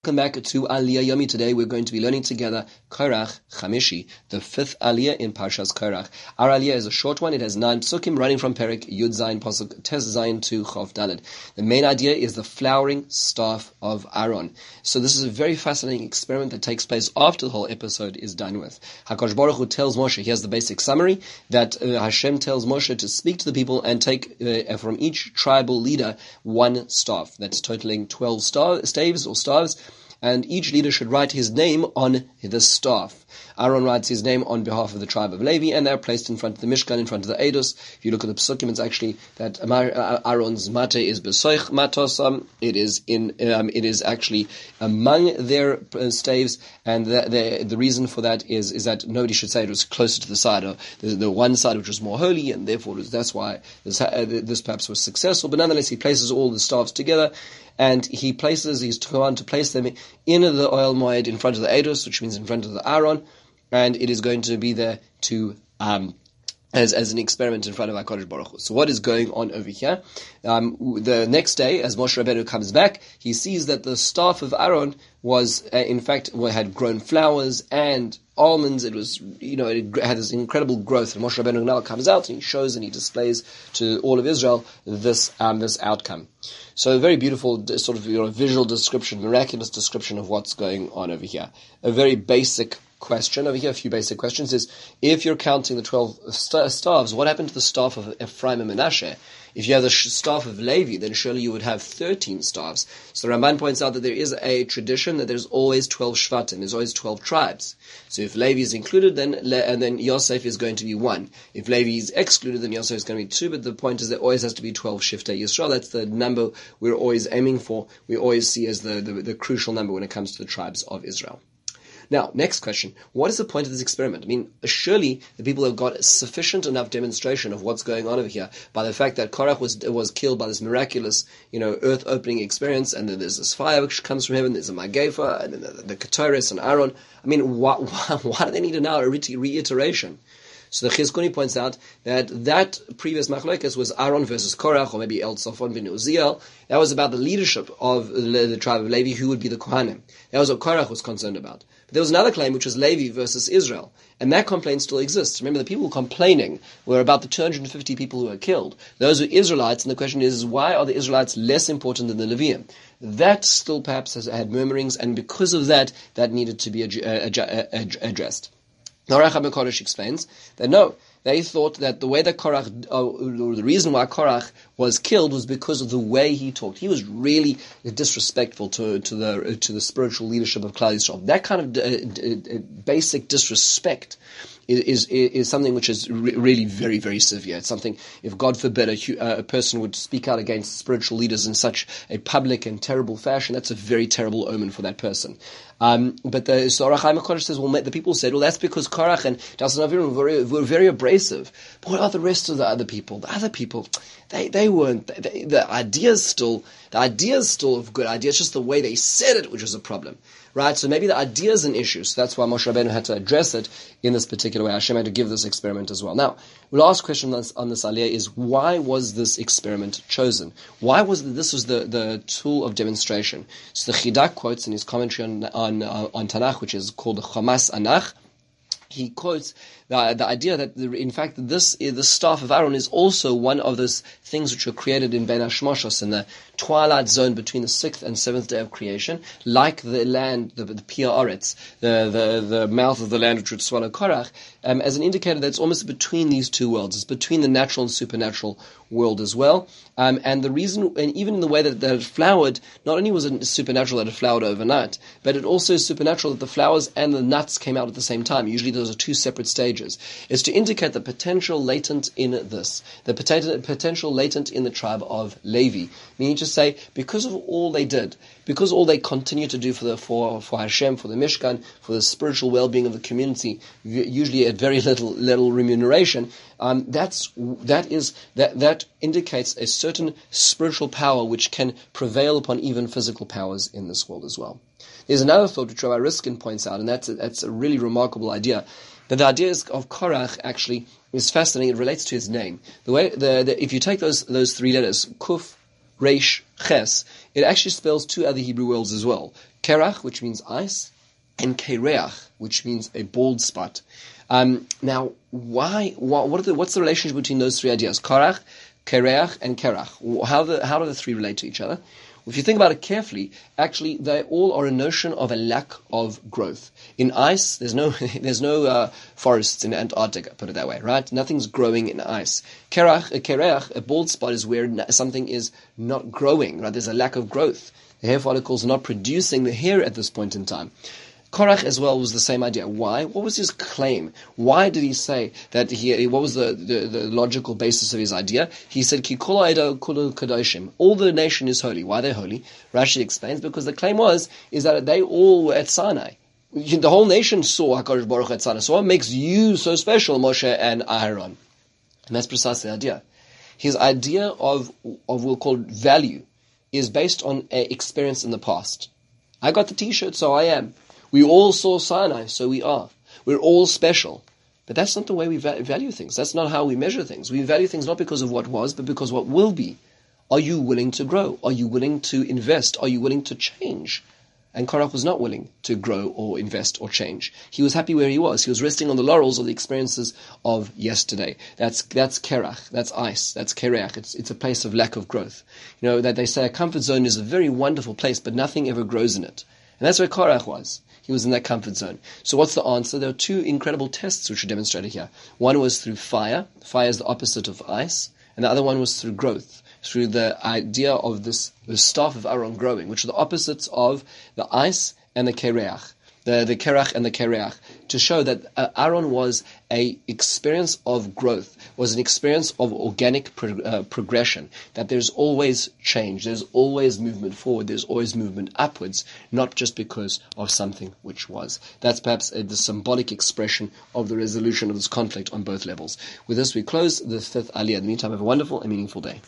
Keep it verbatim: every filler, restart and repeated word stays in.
Welcome back to Aliyah Yomi. Today we're going to be learning together Korach Chamishi, the fifth Aliyah in Parshas Korach. Our Aliyah is a short one. It has nine psukim running from Perek Yud Zayin Pasuk Tes Zayin to Chof Daled. The main idea is the flowering staff of Aaron. So this is a very fascinating experiment that takes place after the whole episode is done with. HaKadosh Baruch Hu tells Moshe, here's the basic summary, that uh, Hashem tells Moshe to speak to the people and take uh, from each tribal leader one staff. That's totaling twelve star- staves or staves. And each leader should write his name on the staff. Aaron writes his name on behalf of the tribe of Levi, and they're placed in front of the Mishkan, in front of the Eidos. If you look at the Psukim, it's actually that Aaron's mate is besoich matosam. It is in. Um, it is actually among their uh, staves, and the, the the reason for that is is that nobody should say it was closer to the side, or the, the one side which was more holy, and therefore that's why this uh, this perhaps was successful. But nonetheless, he places all the staffs together. And he places, he's commanded to place them in the oil moed in front of the Eidos, which means in front of the Aaron, and it is going to be there to, um, as, as an experiment in front of HaKadosh Baruch Hu. So what is going on over here? Um, the next day, as Moshe Rabbeinu comes back, he sees that the staff of Aaron was, uh, in fact, had grown flowers and almonds. It was, you know, it had this incredible growth. And Moshe Rabbeinu now comes out and he shows and he displays to all of Israel this, um, this outcome. So a very beautiful sort of, you know, visual description, miraculous description of what's going on over here. A very basic question over here, a few basic questions is, if you're counting the twelve st- staffs, what happened to the staff of Ephraim and Menashe? If you have the sh- staff of Levi, then surely you would have thirteen staffs. So Ramban points out that there is a tradition that there's always twelve shvatim, there's always twelve tribes. So if Levi is included, then Le- and then Yosef is going to be one. If Levi is excluded, then Yosef is going to be two, but the point is there always has to be twelve Shiftei Yisrael. That's the number we're always aiming for, we always see as the, the, the crucial number when it comes to the tribes of Israel. Now, next question. What is the point of this experiment? I mean, surely the people have got sufficient enough demonstration of what's going on over here by the fact that Korach was was killed by this miraculous, you know, earth-opening experience, and then there's this fire which comes from heaven, there's a Magefa, and then the, the Ketores and Aaron. I mean, why, why, why do they need now a reiteration? So the Chizkuni points out that that previous machlokes was Aaron versus Korach, or maybe El Tzafon ben Uziel. That was about the leadership of the, the tribe of Levi, who would be the Kohanim. That was what Korach was concerned about. But there was another claim, which was Levi versus Israel. And that complaint still exists. Remember, the people complaining were about the two hundred fifty people who were killed. Those were Israelites, and the question is, why are the Israelites less important than the Levium? That still perhaps has had murmurings, and because of that, that needed to be ad- ad- ad- addressed. Now, Rachab HaKodesh explains that no, they thought that the way that Korach, uh, the reason why Korach was killed was because of the way he talked. He was really disrespectful to to the to the spiritual leadership of Klal Yisrael. That kind of uh, d- uh, basic disrespect is, is is something which is re- really very, very severe. It's something, if God forbid a, a person would speak out against spiritual leaders in such a public and terrible fashion, that's a very terrible omen for that person. Um, but the Zohar HaKodesh says, well, the people said, well, that's because Korach and Dasan Aviram were very, were very abrasive. But what about the rest of the other people? The other people, they they weren't. They, the ideas still, the ideas still of good ideas. Just the way they said it, which was a problem, right? So maybe the idea is an issue. So that's why Moshe Rabbeinu had to address it in this particular way. Hashem had to give this experiment as well. Now, the last question on this, on this aliyah is, why was this experiment chosen? Why was the, this was the, the tool of demonstration? So the Chidak quotes in his commentary on on, uh, on Tanakh, which is called the Chamas Anach. He quotes the, the idea that, the, in fact, this the staff of Aaron is also one of those things which were created in Ben Hashmoshos, in the twilight zone between the sixth and seventh day of creation, like the land, the, the Pia Oretz, the, the, the mouth of the land which would swallow Korach, um, as an indicator that it's almost between these two worlds. It's between the natural and supernatural world as well. Um, and the reason, and even in the way that, that it flowered, not only was it supernatural that it flowered overnight, but it also is supernatural that the flowers and the nuts came out at the same time. Usually those are two separate stages. It's to indicate the potential latent in this, the potential, potential latent in the tribe of Levi. Meaning to say, because of all they did, because all they continue to do for the for for Hashem, for the Mishkan, for the spiritual well-being of the community, usually at very little little remuneration, um, that's that is that that indicates a certain spiritual power which can prevail upon even physical powers in this world as well. There's another thought which Rabbi Riskin points out, and that's a, that's a really remarkable idea. That the idea is of Korach actually is fascinating. It relates to his name. The way the, the if you take those those three letters, Kuf, Reish, ches, it actually spells two other Hebrew words as well. Kerach, which means ice, and kereach, which means a bald spot. Um, now, why? What, what are the, what's the relationship between those three ideas? Korach, kereach, and kerach. How, the, how do the three relate to each other? If you think about it carefully, actually, they all are a notion of a lack of growth. In ice, there's no there's no uh, forests in Antarctica, put it that way, right? Nothing's growing in ice. Kerach, a kereach, a bald spot, is where something is not growing, right? There's a lack of growth. The hair follicles are not producing the hair at this point in time. Korach as well was the same idea. Why? What was his claim? Why did he say that he, what was the, the, the logical basis of his idea? He said, Ki kol ha'eda kulu kadoshim. All the nation is holy. Why they're holy? Rashi explains, because the claim was, is that they all were at Sinai. The whole nation saw HaKadosh Baruch Hu at Sinai. So what makes you so special, Moshe and Aaron? And that's precisely the idea. His idea of, of what we'll call value is based on an experience in the past. I got the t-shirt, so I am. We all saw Sinai, so we are. We're all special. But that's not the way we va- value things. That's not how we measure things. We value things not because of what was, but because what will be. Are you willing to grow? Are you willing to invest? Are you willing to change? And Korach was not willing to grow or invest or change. He was happy where he was. He was resting on the laurels of the experiences of yesterday. That's that's Kerach. That's ice. That's Kereach. It's it's a place of lack of growth. You know, that they say a comfort zone is a very wonderful place, but nothing ever grows in it. And that's where Korach was. He was in that comfort zone. So what's the answer? There are two incredible tests which are demonstrated here. One was through fire. Fire is the opposite of ice. And the other one was through growth, through the idea of this the staff of Aaron growing, which are the opposites of the ice and the kereach. The, the kerach and the kereach, to show that uh, Aaron was a experience of growth, was an experience of organic pro- uh, progression, that there's always change, there's always movement forward, there's always movement upwards, not just because of something which was. That's perhaps a, the symbolic expression of the resolution of this conflict on both levels. With this, we close the fifth aliyah. In the meantime, have a wonderful and meaningful day.